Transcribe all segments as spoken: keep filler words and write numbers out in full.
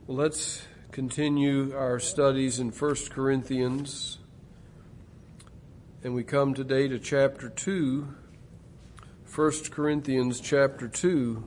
Well, let's continue our studies in First Corinthians. And we come today to chapter two, First Corinthians chapter two.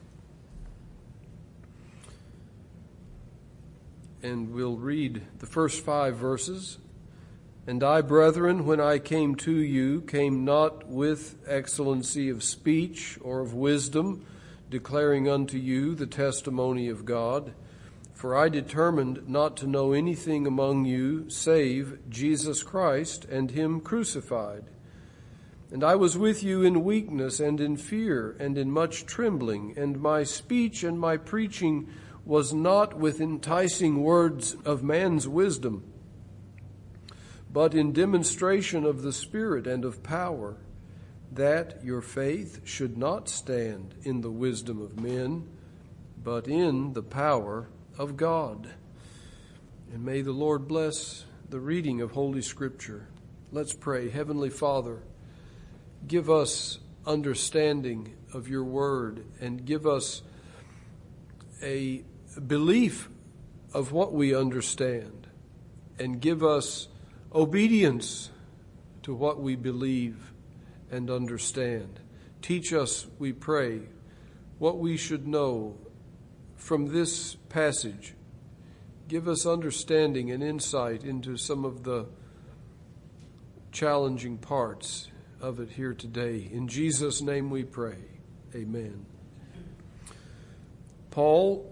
And we'll read the first five verses. And I, brethren, when I came to you, came not with excellency of speech or of wisdom, declaring unto you the testimony of God. For I determined not to know anything among you save Jesus Christ and him crucified. And I was with you in weakness and in fear and in much trembling, and my speech and my preaching was not with enticing words of man's wisdom, but in demonstration of the Spirit and of power, that your faith should not stand in the wisdom of men, but in the power of God. And may the Lord bless the reading of Holy Scripture. Let's pray. Heavenly Father, give us understanding of your word and give us a belief of what we understand and give us obedience to what we believe and understand. Teach us, we pray, what we should know from this passage. Give us understanding and insight into some of the challenging parts of it here today. In Jesus' name we pray. Amen. Paul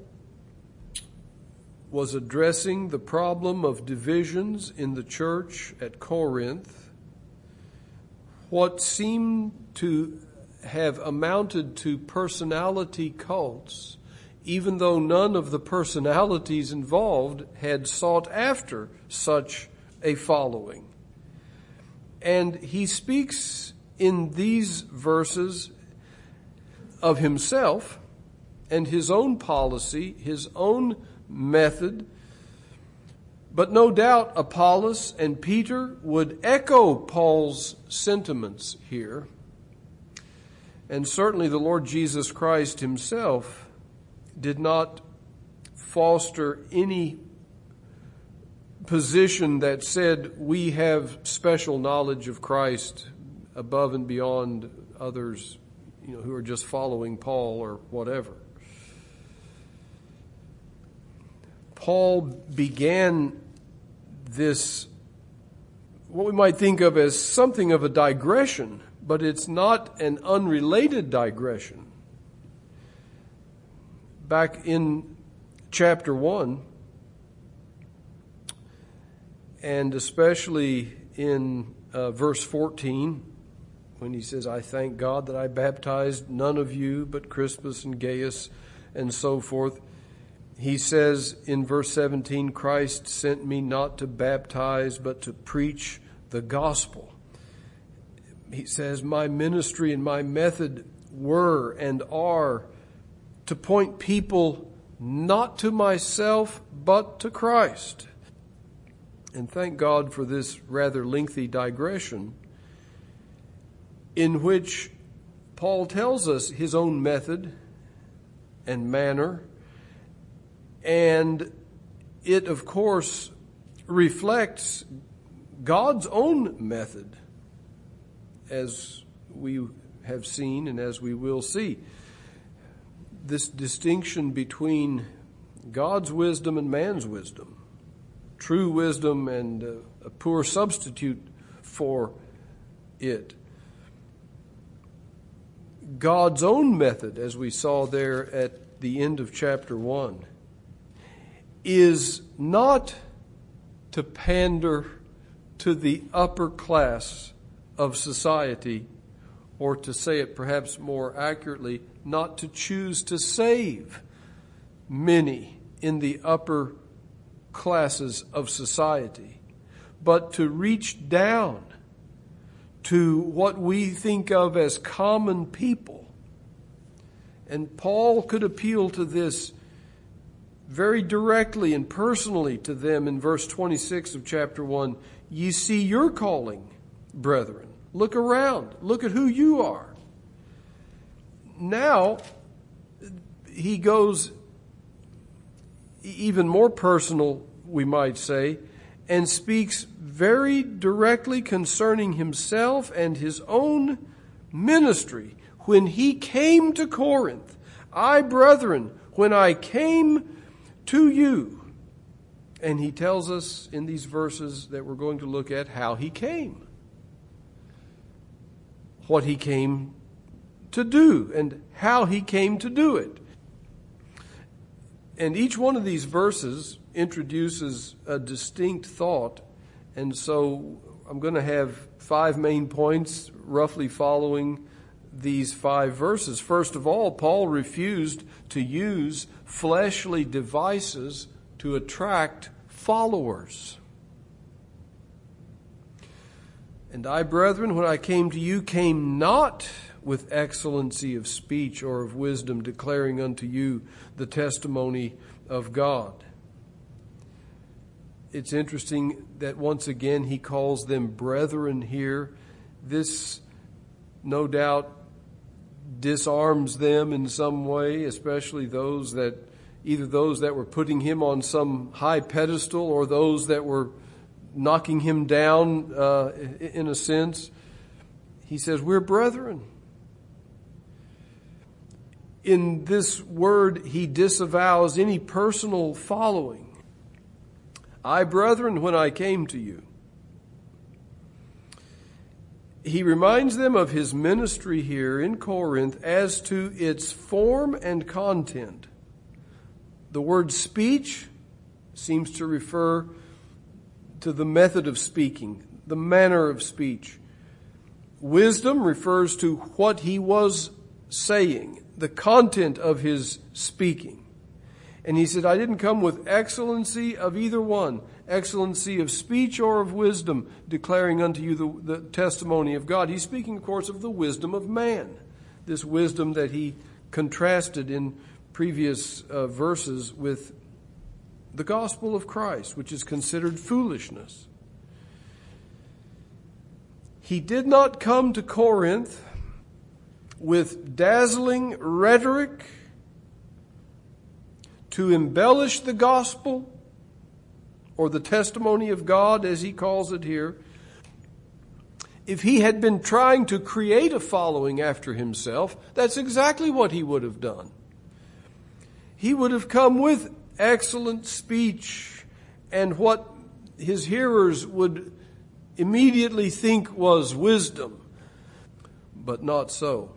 was addressing the problem of divisions in the church at Corinth. What seemed to have amounted to personality cults, even though none of the personalities involved had sought after such a following. And he speaks in these verses of himself and his own policy, his own method. But no doubt Apollos and Peter would echo Paul's sentiments here. And certainly the Lord Jesus Christ himself did not foster any position that said we have special knowledge of Christ above and beyond others, you know, who are just following Paul or whatever. Paul began this, what we might think of as something of a digression, but it's not an unrelated digression. Back in chapter one, and especially in uh, verse fourteen, when he says, I thank God that I baptized none of you but Crispus and Gaius and so forth. He says in verse seventeen, Christ sent me not to baptize but to preach the gospel. He says, my ministry and my method were and are to point people not to myself, but to Christ. And thank God for this rather lengthy digression in which Paul tells us his own method and manner. And it, of course, reflects God's own method, as we have seen and as we will see. This distinction between God's wisdom and man's wisdom, true wisdom and uh, a poor substitute for it. God's own method, as we saw there at the end of chapter one, is not to pander to the upper class of society, or to say it perhaps more accurately, not to choose to save many in the upper classes of society, but to reach down to what we think of as common people. And Paul could appeal to this very directly and personally to them in verse twenty-six of chapter one. Ye see your calling, brethren. Look around. Look at who you are. Now, he goes even more personal, we might say, and speaks very directly concerning himself and his own ministry. When he came to Corinth, I, brethren, when I came to you. And he tells us in these verses that we're going to look at how he came, what he came to do, and how he came to do it. And each one of these verses introduces a distinct thought, and so I'm going to have five main points roughly following these five verses. First of all, Paul refused to use fleshly devices to attract followers. And I, brethren, when I came to you, came not with excellency of speech or of wisdom, declaring unto you the testimony of God. It's interesting that once again he calls them brethren here. This, no doubt, disarms them in some way, especially those that, either those that were putting him on some high pedestal or those that were knocking him down uh, in a sense. He says, we're brethren. In this word, he disavows any personal following. I, brethren, when I came to you. He reminds them of his ministry here in Corinth as to its form and content. The word speech seems to refer to the method of speaking, the manner of speech. Wisdom refers to what he was saying, the content of his speaking. And he said, I didn't come with excellency of either one, excellency of speech or of wisdom, declaring unto you the, the testimony of God. He's speaking, of course, of the wisdom of man, this wisdom that he contrasted in previous uh, verses with the gospel of Christ, which is considered foolishness. He did not come to Corinth with dazzling rhetoric to embellish the gospel or the testimony of God, as he calls it here. If he had been trying to create a following after himself, that's exactly what he would have done. He would have come with excellent speech and what his hearers would immediately think was wisdom, but not so.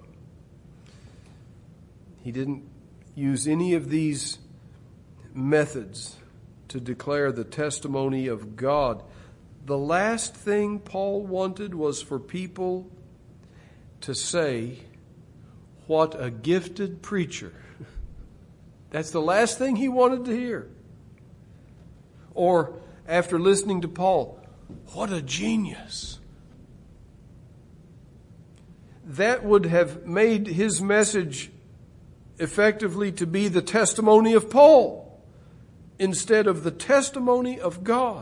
He didn't use any of these methods to declare the testimony of God. The last thing Paul wanted was for people to say, what a gifted preacher. That's the last thing he wanted to hear. Or, after listening to Paul, what a genius. That would have made his message effectively to be the testimony of Paul instead of the testimony of God.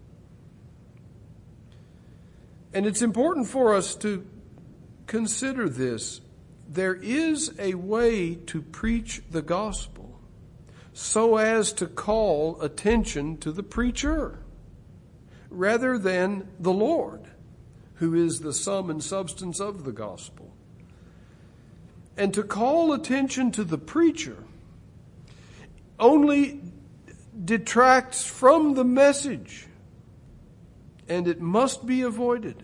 And it's important for us to consider this. There is a way to preach the gospel so as to call attention to the preacher rather than the Lord, who is the sum and substance of the gospel. And to call attention to the preacher only detracts from the message, and it must be avoided.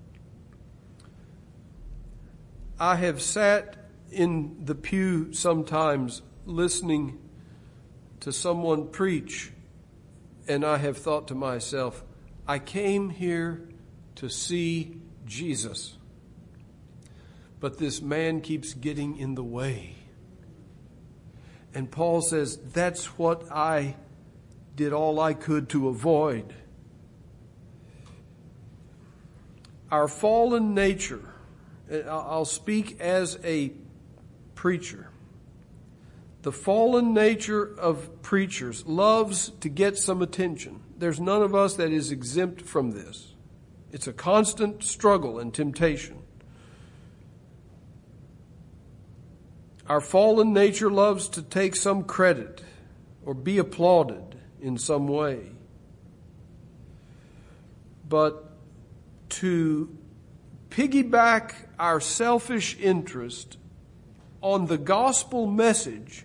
I have sat in the pew sometimes listening to someone preach, and I have thought to myself, I came here to see Jesus, but this man keeps getting in the way. And Paul says, that's what I did all I could to avoid. Our fallen nature, I'll speak as a preacher. The fallen nature of preachers loves to get some attention. There's none of us that is exempt from this. It's a constant struggle and temptation. Our fallen nature loves to take some credit or be applauded in some way. But to piggyback our selfish interest on the gospel message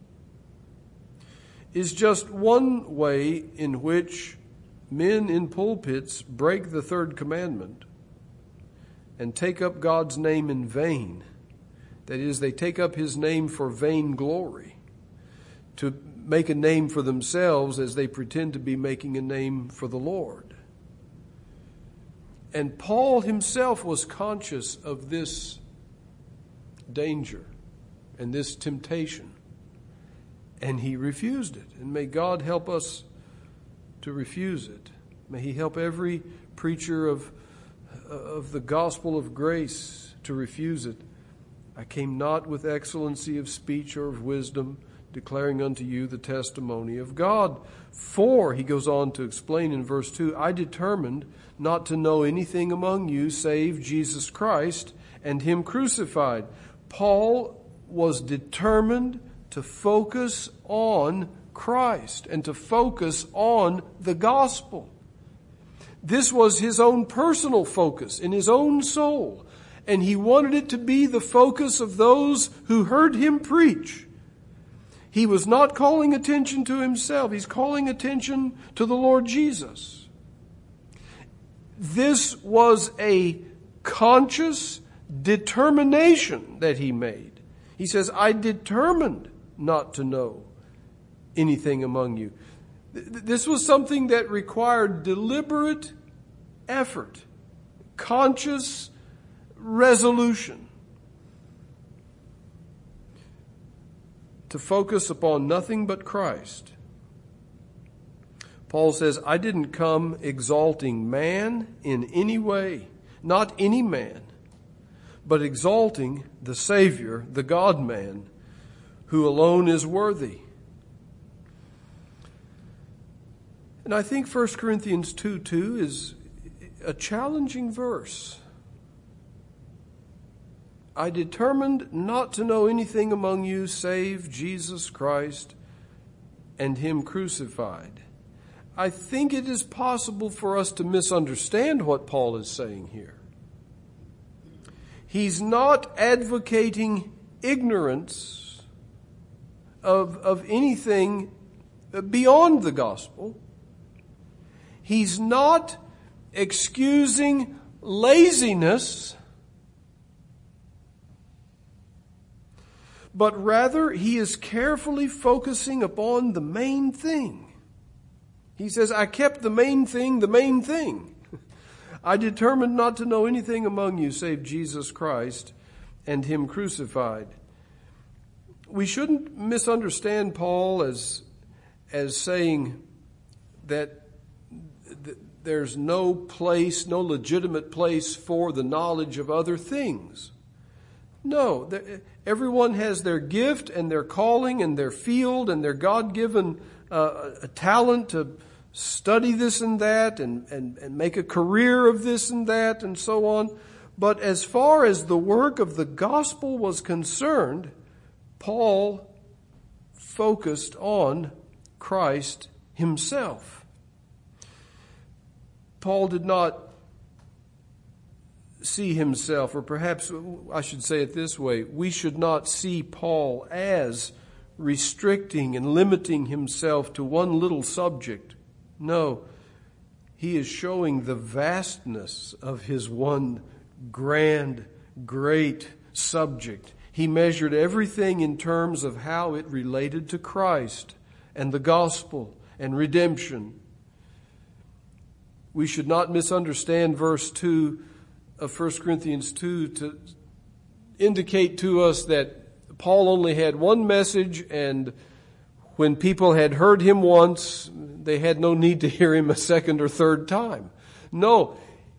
is just one way in which men in pulpits break the third commandment and take up God's name in vain. That is, they take up His name for vain glory, to make a name for themselves as they pretend to be making a name for the Lord. And Paul himself was conscious of this danger and this temptation, and he refused it. And may God help us to refuse it. May He help every preacher of, of the gospel of grace to refuse it. I came not with excellency of speech or of wisdom, declaring unto you the testimony of God. For, he goes on to explain in verse two, I determined not to know anything among you save Jesus Christ and Him crucified. Paul was determined to focus on Christ and to focus on the gospel. This was his own personal focus in his own soul, and he wanted it to be the focus of those who heard him preach. He was not calling attention to himself. He's calling attention to the Lord Jesus. This was a conscious determination that he made. He says, I determined not to know anything among you. This was something that required deliberate effort, conscious resolution to focus upon nothing but Christ. Paul says, I didn't come exalting man in any way, not any man, but exalting the Savior, the God-man, who alone is worthy. And I think First Corinthians two two is a challenging verse. I determined not to know anything among you save Jesus Christ and Him crucified. I think it is possible for us to misunderstand what Paul is saying here. He's not advocating ignorance of, of anything beyond the gospel. He's not excusing laziness, but rather he is carefully focusing upon the main thing. He says, I kept the main thing, the main thing. I determined not to know anything among you save Jesus Christ and Him crucified. We shouldn't misunderstand Paul as, as saying that there's no place, no legitimate place for the knowledge of other things. No, everyone has their gift and their calling and their field and their God-given uh, a talent to study this and that and, and, and make a career of this and that and so on. But as far as the work of the gospel was concerned, Paul focused on Christ Himself. Paul did not see himself, or perhaps I should say it this way, we should not see Paul as restricting and limiting himself to one little subject. No, he is showing the vastness of his one grand, great subject. He measured everything in terms of how it related to Christ and the gospel and redemption. We should not misunderstand verse two of First Corinthians two to indicate to us that Paul only had one message, and when people had heard him once, they had no need to hear him a second or third time. No,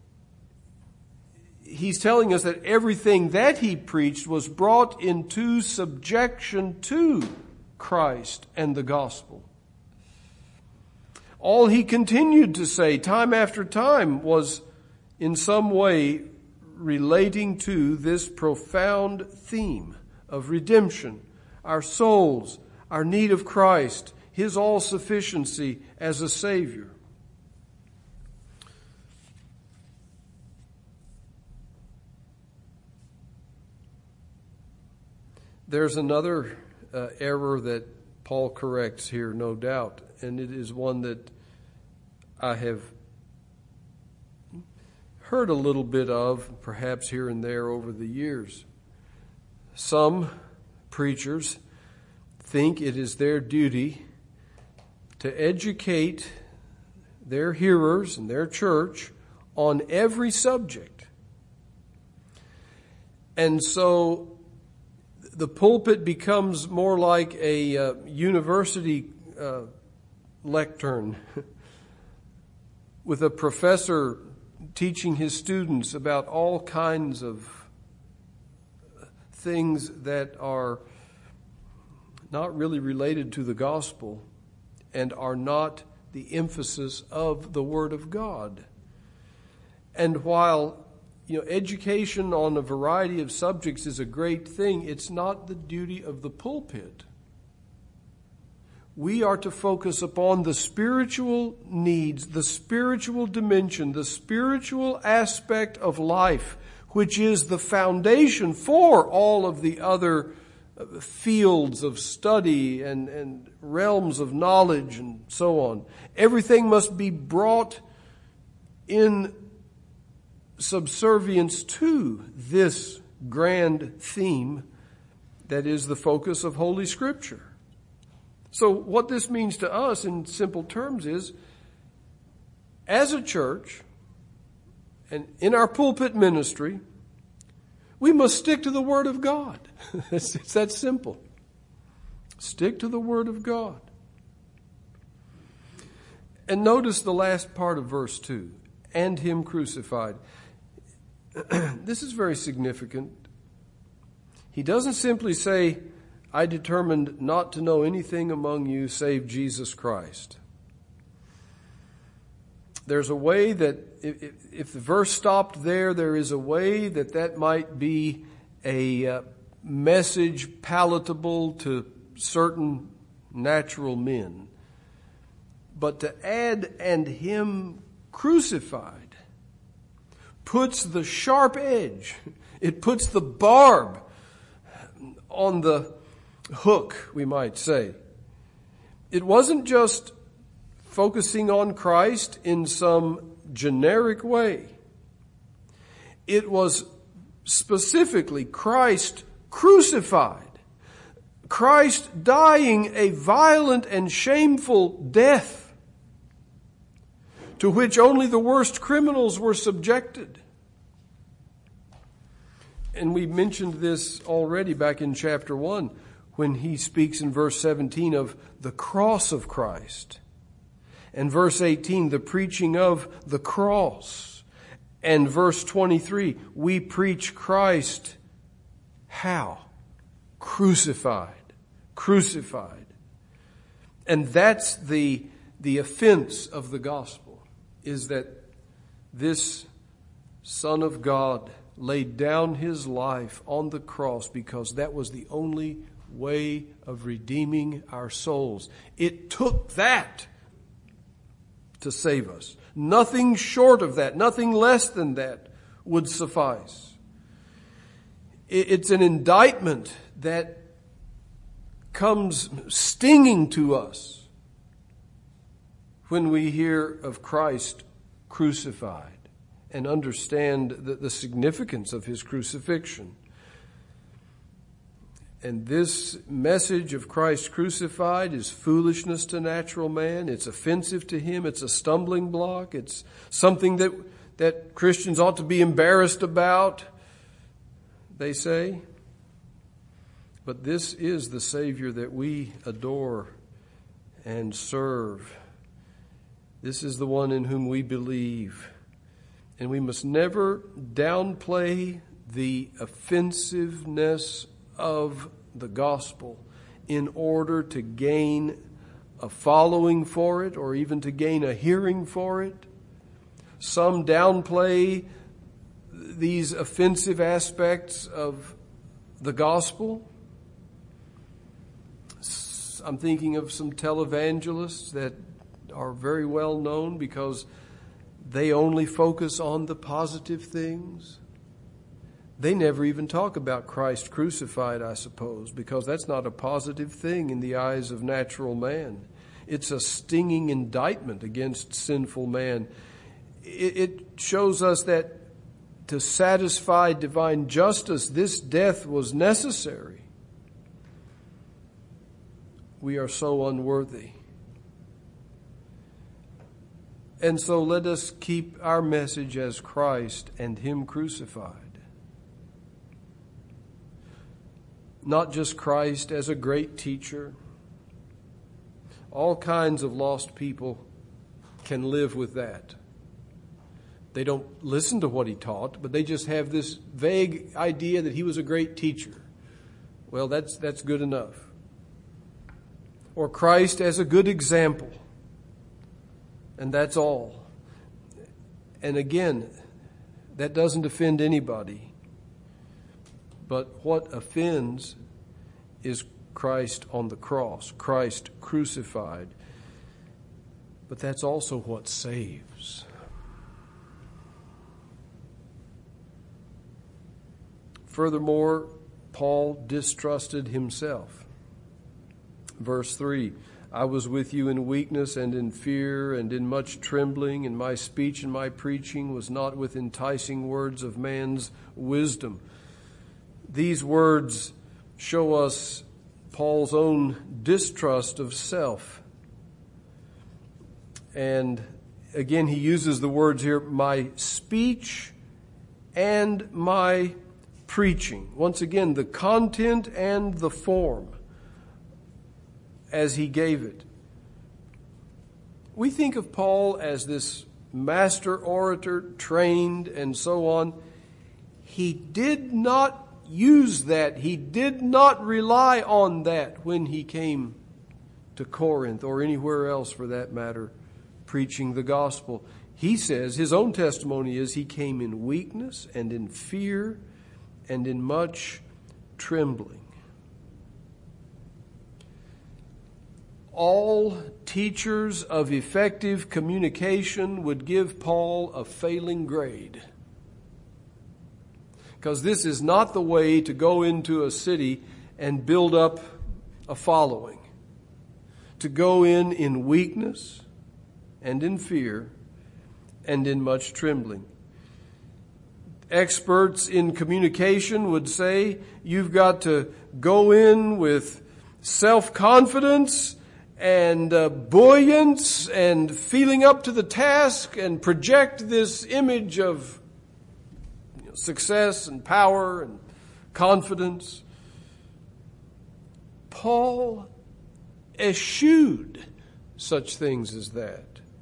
he's telling us that everything that he preached was brought into subjection to Christ and the gospel. All he continued to say time after time was in some way relating to this profound theme of redemption, our souls, our need of Christ, His all-sufficiency as a Savior. There's another uh, error that Paul corrects here, no doubt, and it is one that I have heard a little bit of, perhaps here and there over the years. Some preachers think it is their duty to educate their hearers and their church on every subject. And so the pulpit becomes more like a uh, university uh, lectern with a professor teaching his students about all kinds of things that are not really related to the gospel and are not the emphasis of the Word of God. And while You know, education on a variety of subjects is a great thing, it's not the duty of the pulpit. We are to focus upon the spiritual needs, the spiritual dimension, the spiritual aspect of life, which is the foundation for all of the other fields of study and, and realms of knowledge and so on. Everything must be brought in subservience to this grand theme that is the focus of Holy Scripture. So what this means to us in simple terms is, as a church and in our pulpit ministry, we must stick to the Word of God. it's, it's that simple. Stick to the Word of God. And notice the last part of verse two, and Him crucified. This is very significant. He doesn't simply say, I determined not to know anything among you save Jesus Christ. There's a way that, if, if the verse stopped there, there is a way that that might be a uh, message palatable to certain natural men. But to add, and Him crucified, puts the sharp edge, it puts the barb on the hook, we might say. It wasn't just focusing on Christ in some generic way. It was specifically Christ crucified, Christ dying a violent and shameful death to which only the worst criminals were subjected. And we mentioned this already back in chapter one when he speaks in verse seventeen of the cross of Christ. And verse eighteen, the preaching of the cross. And verse twenty-three, we preach Christ how? Crucified. Crucified. And that's the, the offense of the gospel, is that this Son of God laid down His life on the cross because that was the only way of redeeming our souls. It took that to save us. Nothing short of that, nothing less than that would suffice. It's an indictment that comes stinging to us when we hear of Christ crucified and understand the, the significance of His crucifixion. And this message of Christ crucified is foolishness to natural man. It's offensive to him. It's a stumbling block. It's something that, that Christians ought to be embarrassed about, they say. But this is the Savior that we adore and serve. This is the one in whom we believe. And we must never downplay the offensiveness of the gospel in order to gain a following for it or even to gain a hearing for it. Some downplay these offensive aspects of the gospel. I'm thinking of some televangelists that are very well known because they only focus on the positive things. They never even talk about Christ crucified, I suppose, because that's not a positive thing in the eyes of natural man. It's a stinging indictment against sinful man. It shows us that to satisfy divine justice, this death was necessary. We are so unworthy. And so let us keep our message as Christ and Him crucified. Not just Christ as a great teacher. All kinds of lost people can live with that. They don't listen to what He taught, but they just have this vague idea that He was a great teacher. Well, that's that's good enough. Or Christ as a good example. And that's all. And again, that doesn't offend anybody. But what offends is Christ on the cross, Christ crucified. But that's also what saves. Furthermore, Paul distrusted himself. Verse three, I was with you in weakness and in fear and in much trembling, and my speech and my preaching was not with enticing words of man's wisdom. These words show us Paul's own distrust of self. And again, he uses the words here, my speech and my preaching. Once again, the content and the form as he gave it. We think of Paul as this master orator, trained and so on. He did not use that. He did not rely on that when he came to Corinth or anywhere else for that matter, preaching the gospel. He says, his own testimony is he came in weakness and in fear and in much trembling. All teachers of effective communication would give Paul a failing grade. Because this is not the way to go into a city and build up a following. To go in in weakness and in fear and in much trembling. Experts in communication would say you've got to go in with self-confidence and uh, buoyance and feeling up to the task and project this image of you know, success and power and confidence. Paul eschewed such things as that.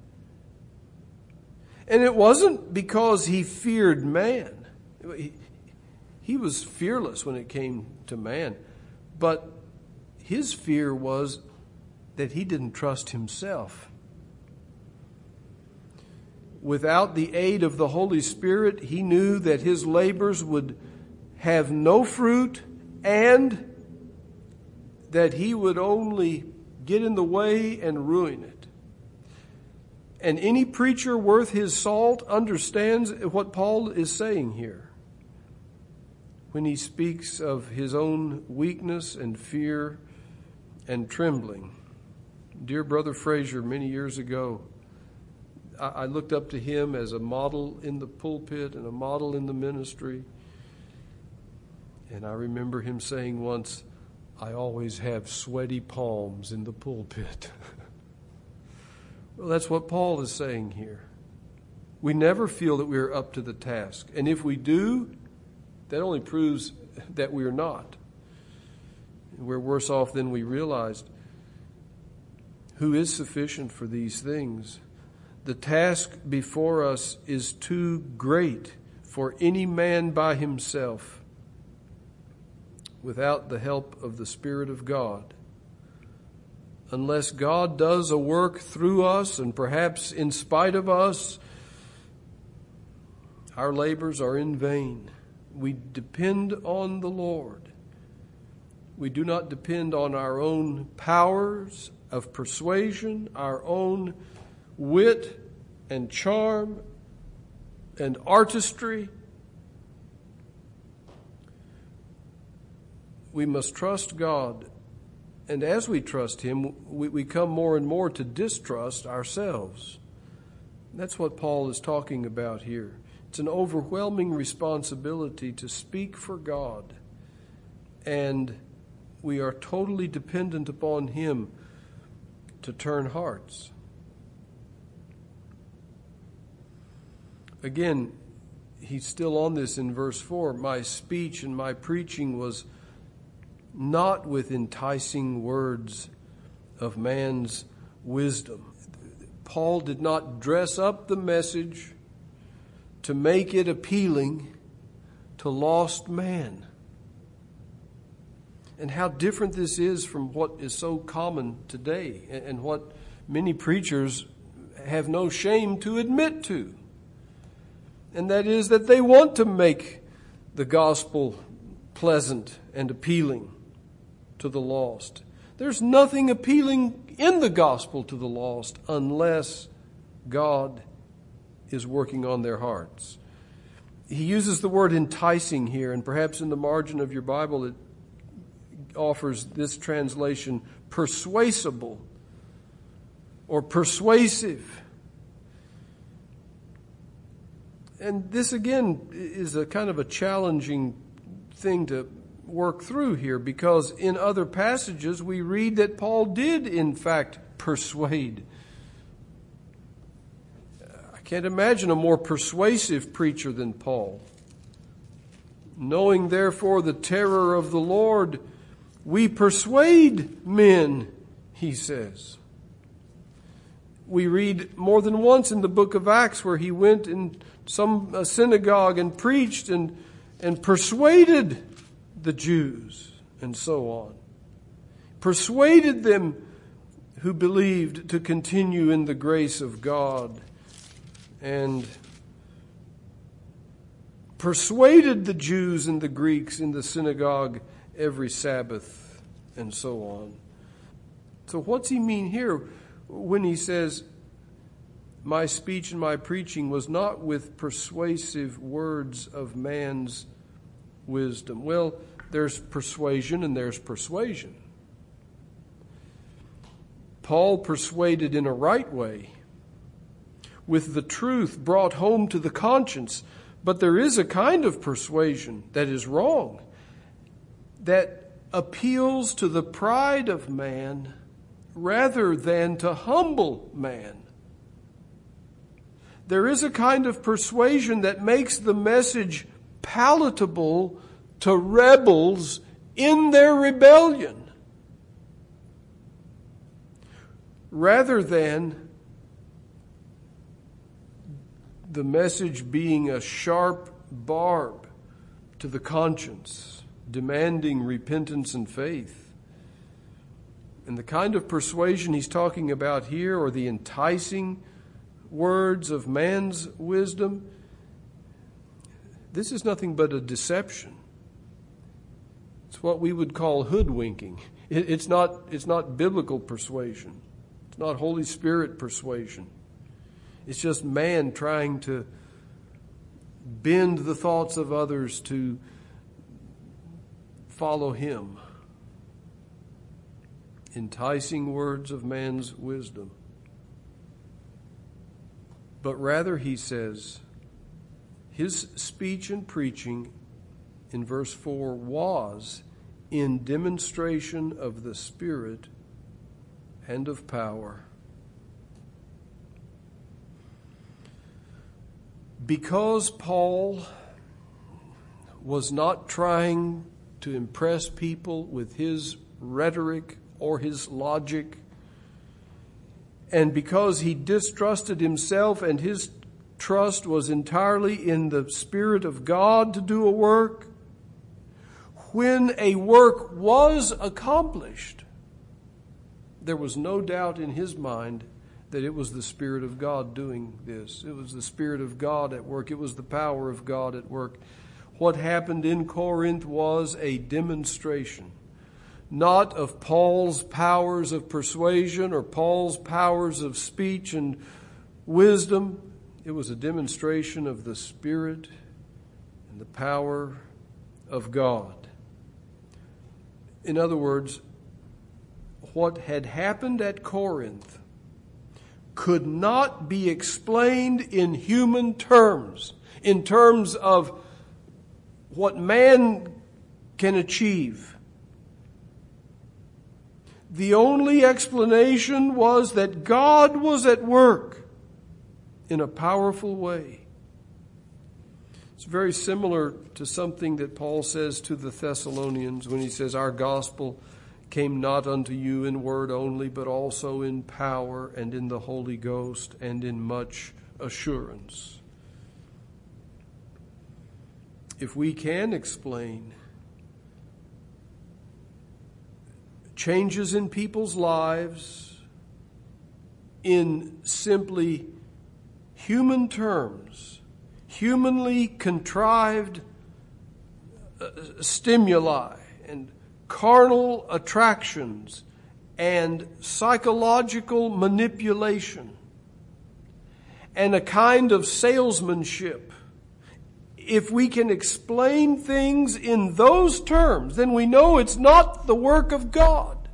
And it wasn't because he feared man. He, he was fearless when it came to man. But his fear was that he didn't trust himself. Without the aid of the Holy Spirit, he knew that his labors would have no fruit and that he would only get in the way and ruin it. And any preacher worth his salt understands what Paul is saying here when he speaks of his own weakness and fear and trembling. Dear Brother Fraser, many years ago, I, I looked up to him as a model in the pulpit and a model in the ministry. And I remember him saying once, I always have sweaty palms in the pulpit. Well, that's what Paul is saying here. We never feel that we are up to the task. And if we do, that only proves that we are not. We're worse off than we realized. Who is sufficient for these things? The task before us is too great for any man by himself without the help of the Spirit of God. Unless God does a work through us and perhaps in spite of us, our labors are in vain. We depend on the Lord. We do not depend on our own powers of persuasion, our own wit and charm and artistry. We must trust God. And as we trust Him, we, we come more and more to distrust ourselves. That's what Paul is talking about here. It's an overwhelming responsibility to speak for God. And we are totally dependent upon Him to turn hearts. Again, he's still on this in verse four. My speech and my preaching was not with enticing words of man's wisdom. Paul did not dress up the message to make it appealing to lost man. And how different this is from what is so common today and what many preachers have no shame to admit to. And that is that they want to make the gospel pleasant and appealing to the lost. There's nothing appealing in the gospel to the lost unless God is working on their hearts. He uses the word enticing here, and perhaps in the margin of your Bible it offers this translation, persuasible or persuasive. And this again is a kind of a challenging thing to work through here, because in other passages we read that Paul did in fact persuade. I can't imagine a more persuasive preacher than Paul. Knowing therefore the terror of the Lord, we persuade men, he says. We read more than once in the book of Acts where he went in some a synagogue and preached and, and persuaded the Jews and so on. Persuaded them who believed to continue in the grace of God, and persuaded the Jews and the Greeks in the synagogue every Sabbath and so on. So what's he mean here when he says, my speech and my preaching was not with persuasive words of man's wisdom? Well, there's persuasion and there's persuasion. Paul persuaded in a right way, with the truth brought home to the conscience. But there is a kind of persuasion that is wrong, that appeals to the pride of man rather than to humble man. There is a kind of persuasion that makes the message palatable to rebels in their rebellion, rather than the message being a sharp barb to the conscience, demanding repentance and faith. And the kind of persuasion he's talking about here, or the enticing words of man's wisdom, this is nothing but a deception. It's what we would call hoodwinking. It, it's not, it's not biblical persuasion. It's not Holy Spirit persuasion. It's just man trying to bend the thoughts of others to follow him. Enticing words of man's wisdom. But rather, he says, his speech and preaching in verse four was in demonstration of the Spirit and of power. Because Paul was not trying to impress people with his rhetoric or his logic, and because he distrusted himself and his trust was entirely in the Spirit of God to do a work, when a work was accomplished, there was no doubt in his mind that it was the Spirit of God doing this. It was the Spirit of God at work. It was the power of God at work. What happened in Corinth was a demonstration not of Paul's powers of persuasion or Paul's powers of speech and wisdom. It was a demonstration of the Spirit and the power of God. In other words, what had happened at Corinth could not be explained in human terms, in terms of what man can achieve. The only explanation was that God was at work in a powerful way. It's very similar to something that Paul says to the Thessalonians when he says, "Our gospel came not unto you in word only, but also in power and in the Holy Ghost and in much assurance." If we can explain changes in people's lives in simply human terms, humanly contrived uh, stimuli and carnal attractions and psychological manipulation and a kind of salesmanship, if we can explain things in those terms, then we know it's not the work of God.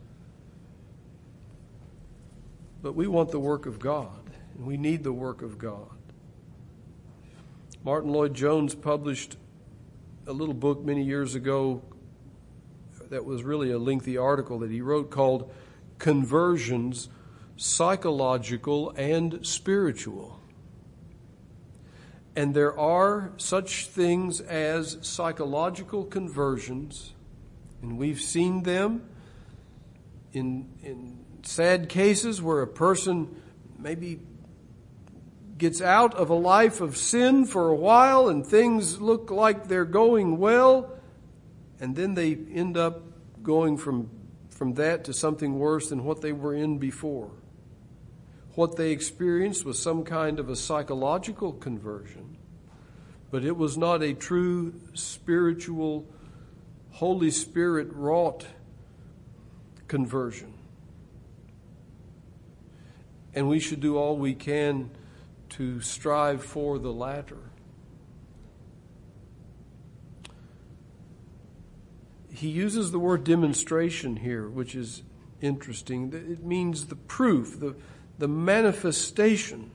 But we want the work of God, and we need the work of God. Martin Lloyd-Jones published a little book many years ago that was really a lengthy article that he wrote called Conversions, Psychological and Spiritual. And there are such things as psychological conversions, and we've seen them in, in sad cases where a person maybe gets out of a life of sin for a while and things look like they're going well, and then they end up going from, from that to something worse than what they were in before. What they experienced was some kind of a psychological conversion, but it was not a true spiritual, Holy Spirit wrought conversion. And we should do all we can to strive for the latter. He uses the word demonstration here, which is interesting. It means the proof, the the manifestation.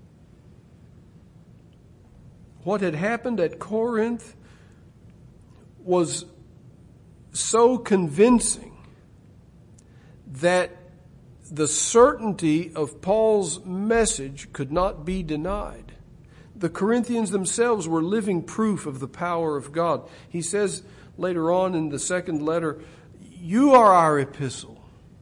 What had happened at Corinth was so convincing that the certainty of Paul's message could not be denied. The Corinthians themselves were living proof of the power of God. He says later on in the second letter, "You are our epistle,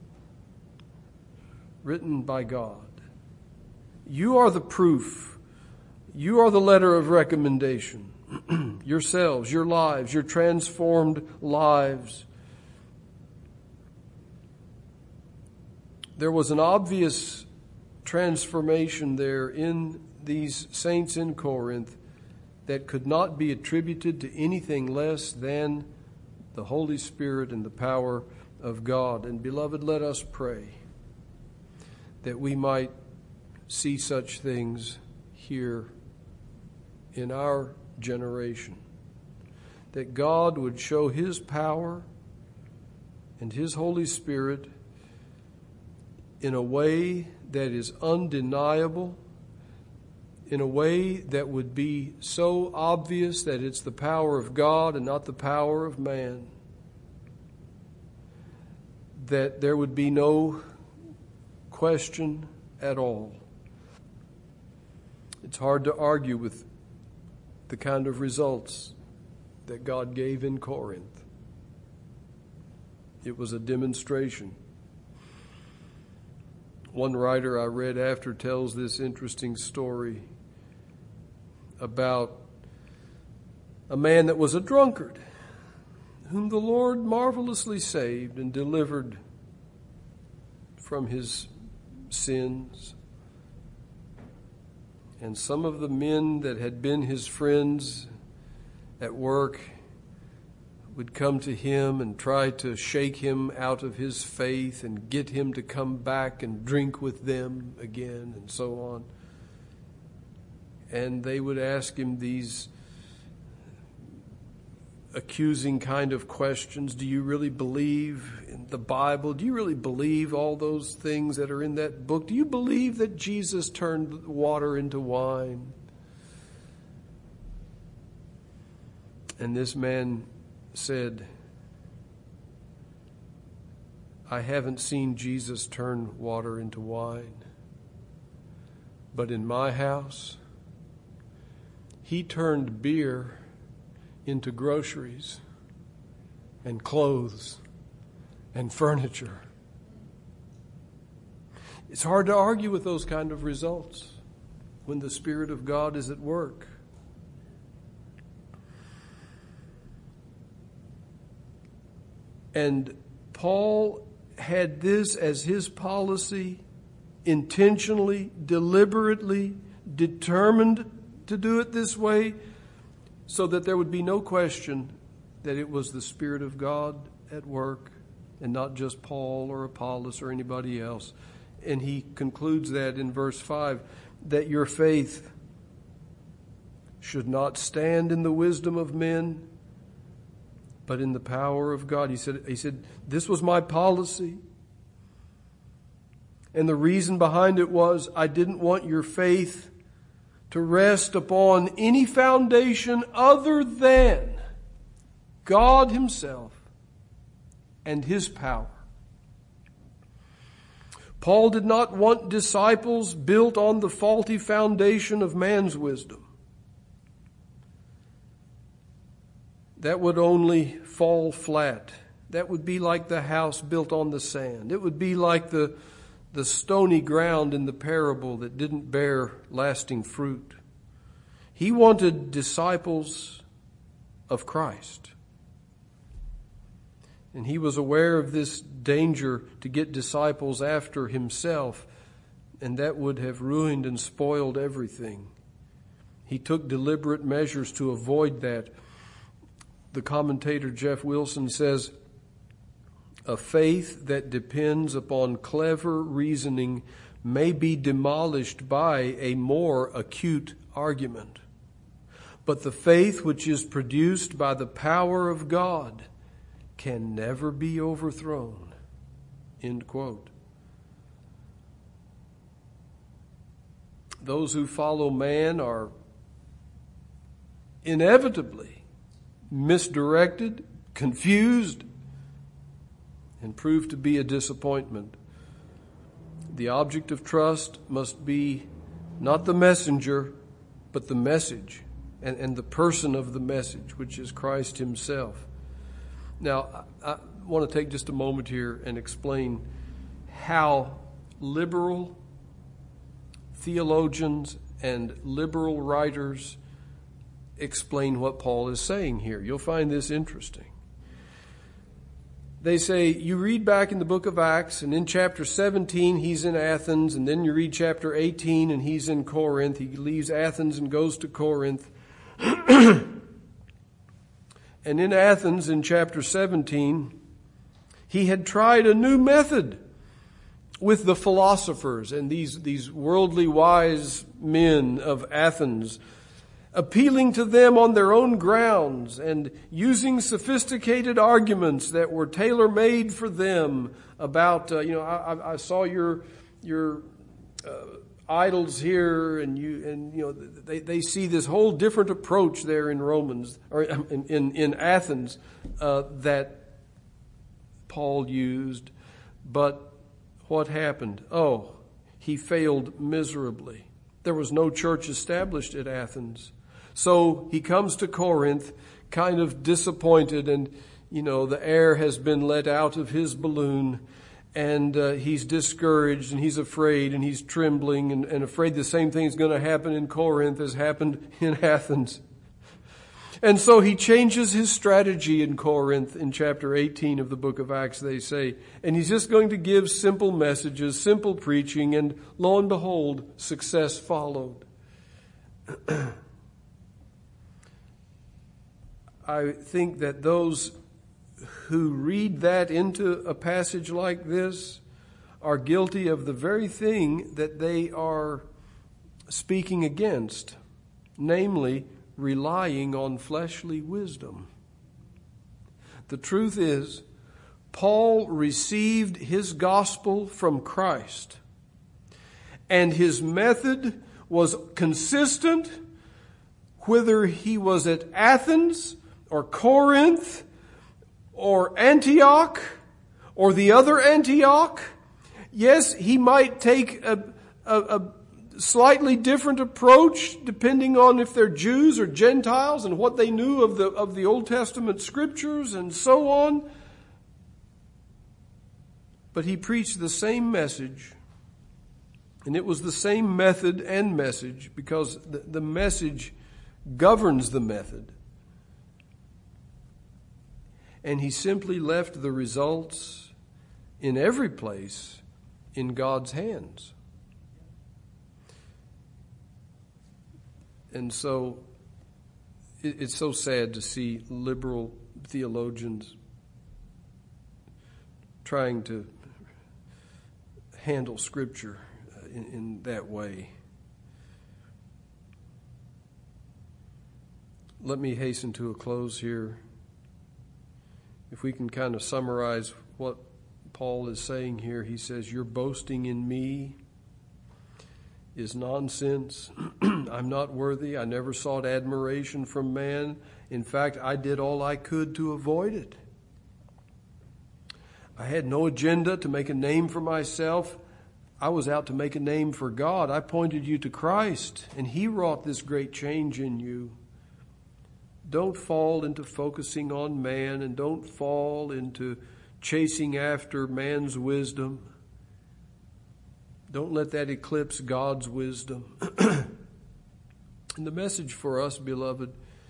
written by God. You are the proof. You are the letter of recommendation. Yourselves, your lives, your transformed lives." There was an obvious transformation there in these saints in Corinth that could not be attributed to anything less than the Holy Spirit and the power of God. And beloved, let us pray that we might see such things here in our generation. That God would show His power and His Holy Spirit in a way that is undeniable, in a way that would be so obvious that it's the power of God and not the power of man, that there would be no question at all. It's hard to argue with the kind of results that God gave in Corinth. It was a demonstration. One writer I read after tells this interesting story about a man that was a drunkard, whom the Lord marvelously saved and delivered from his sins. And some of the men that had been his friends at work would come to him and try to shake him out of his faith and get him to come back and drink with them again and so on. And they would ask him these accusing kind of questions. Do you really believe in the Bible? Do you really believe all those things that are in that book? Do you believe that Jesus turned water into wine? And this man said, I haven't seen Jesus turn water into wine, but in my house, he turned beer into groceries and clothes and furniture. It's hard to argue with those kind of results when the Spirit of God is at work. And Paul had this as his policy, intentionally, deliberately, determined to do it this way, so that there would be no question that it was the Spirit of God at work and not just Paul or Apollos or anybody else. And he concludes that in verse five, that your faith should not stand in the wisdom of men, but in the power of God. He said, he said, this was my policy. And the reason behind it was I didn't want your faith to rest upon any foundation other than God himself and his power. Paul did not want disciples built on the faulty foundation of man's wisdom. That would only fall flat. That would be like the house built on the sand. It would be like the, the stony ground in the parable that didn't bear lasting fruit. He wanted disciples of Christ. And he was aware of this danger to get disciples after himself, and that would have ruined and spoiled everything. He took deliberate measures to avoid that. The commentator Jeff Wilson says, a faith that depends upon clever reasoning may be demolished by a more acute argument. But the faith which is produced by the power of God can never be overthrown. End quote. Those who follow man are inevitably misdirected, confused, and prove to be a disappointment. The object of trust must be not the messenger, but the message and, and the person of the message, which is Christ himself. Now, I, I want to take just a moment here and explain how liberal theologians and liberal writers explain what Paul is saying here. You'll find this interesting. They say, you read back in the book of Acts, and in chapter seventeen, he's in Athens, and then you read chapter eighteen, and he's in Corinth. He leaves Athens and goes to Corinth. And in Athens, in chapter seventeen, he had tried a new method with the philosophers and these, these worldly wise men of Athens, appealing to them on their own grounds and using sophisticated arguments that were tailor-made for them about, uh, you know, I, I saw your your uh, idols here, and you and you know they, they see this whole different approach there in Romans or in in, in Athens uh, that Paul used, but what happened? Oh, he failed miserably. There was no church established at Athens. So he comes to Corinth kind of disappointed, and, you know, the air has been let out of his balloon, and uh, he's discouraged, and he's afraid, and he's trembling, and, and afraid the same thing is going to happen in Corinth as happened in Athens. And so he changes his strategy in Corinth in chapter eighteen of the book of Acts, they say. And he's just going to give simple messages, simple preaching, and lo and behold, success followed. I think that those who read that into a passage like this are guilty of the very thing that they are speaking against, namely relying on fleshly wisdom. The truth is, Paul received his gospel from Christ, and his method was consistent whether he was at Athens or Corinth or Antioch or the other Antioch. Yes, he might take a, a, a slightly different approach depending on if they're Jews or Gentiles and what they knew of the of the Old Testament scriptures and so on. But he preached the same message, and it was the same method and message, because the, the message governs the method. And he simply left the results in every place in God's hands. And so it, it's so sad to see liberal theologians trying to handle Scripture in, in that way. Let me hasten to a close here. If we can kind of summarize what Paul is saying here, he says, your boasting in me is nonsense. I'm not worthy. I never sought admiration from man. In fact, I did all I could to avoid it. I had no agenda to make a name for myself. I was out to make a name for God. I pointed you to Christ, and He wrought this great change in you. Don't fall into focusing on man, and don't fall into chasing after man's wisdom. Don't let that eclipse God's wisdom. And the message for us, beloved,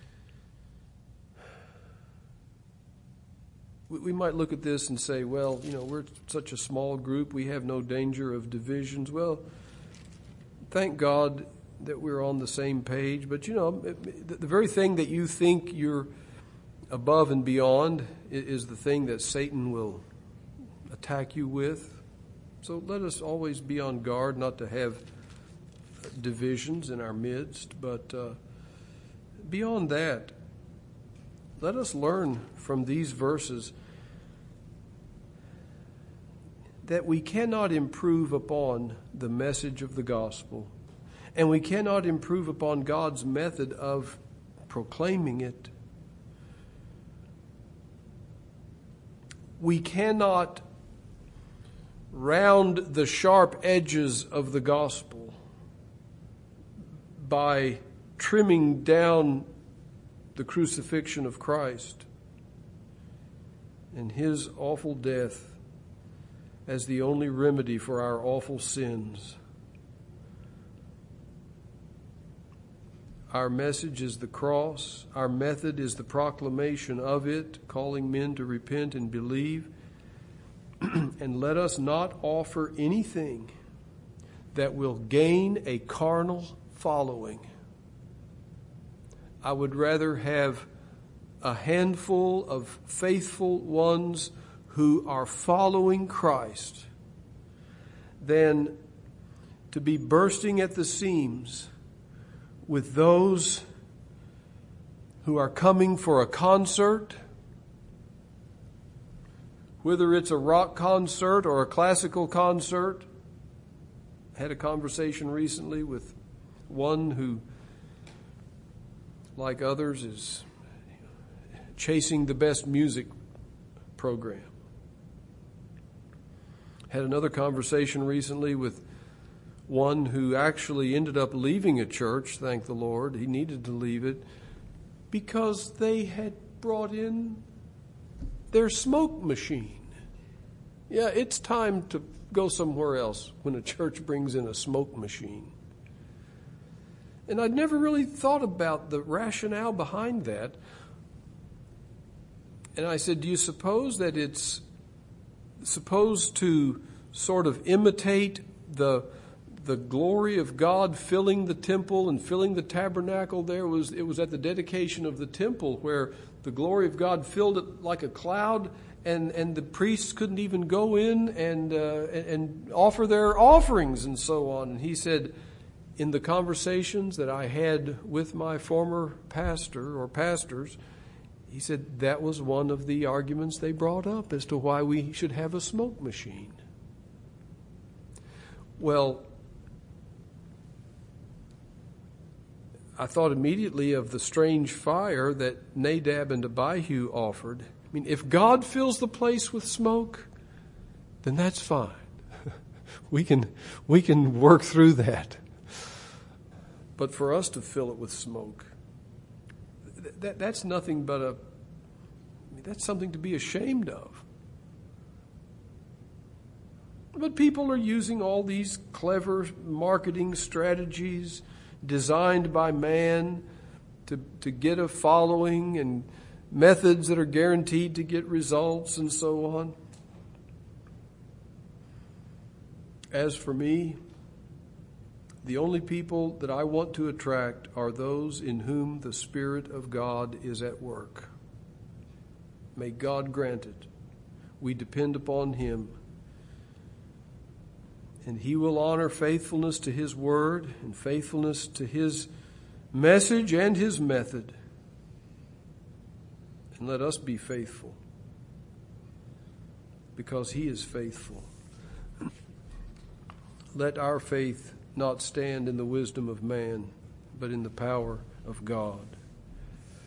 we might look at this and say, well, you know, we're such a small group, we have no danger of divisions. Well, thank God that we're on the same page. But, you know, the very thing that you think you're above and beyond is the thing that Satan will attack you with. So let us always be on guard not to have divisions in our midst. But uh, beyond that, let us learn from these verses that we cannot improve upon the message of the gospel, and we cannot improve upon God's method of proclaiming it. We cannot round the sharp edges of the gospel by trimming down the crucifixion of Christ and His awful death as the only remedy for our awful sins. Our message is the cross. Our method is the proclamation of it, calling men to repent and believe. And let us not offer anything that will gain a carnal following. I would rather have a handful of faithful ones who are following Christ than to be bursting at the seams with those who are coming for a concert, whether it's a rock concert or a classical concert. I had a conversation recently with one who, like others, is chasing the best music program. Had another conversation recently with one who actually ended up leaving a church, thank the Lord. He needed to leave it because they had brought in their smoke machine. Yeah, it's time to go somewhere else when a church brings in a smoke machine. And I'd never really thought about the rationale behind that. And I said, do you suppose that it's supposed to sort of imitate the the glory of God filling the temple and filling the tabernacle? There was it was at the dedication of the temple where the glory of God filled it like a cloud, and, and the priests couldn't even go in and, uh, and, and offer their offerings and so on. And he said, in the conversations that I had with my former pastor or pastors, he said that was one of the arguments they brought up as to why we should have a smoke machine. Well, I thought immediately of the strange fire that Nadab and Abihu offered. I mean, if God fills the place with smoke, then that's fine. we can we can work through that. But for us to fill it with smoke, that that's nothing but a I mean, that's something to be ashamed of. But people are using all these clever marketing strategies designed by man to, to get a following, and methods that are guaranteed to get results and so on. As for me, the only people that I want to attract are those in whom the Spirit of God is at work. May God grant it. We depend upon Him. And He will honor faithfulness to His word and faithfulness to His message and His method. And let us be faithful, because He is faithful. Let our faith not stand in the wisdom of man, but in the power of God.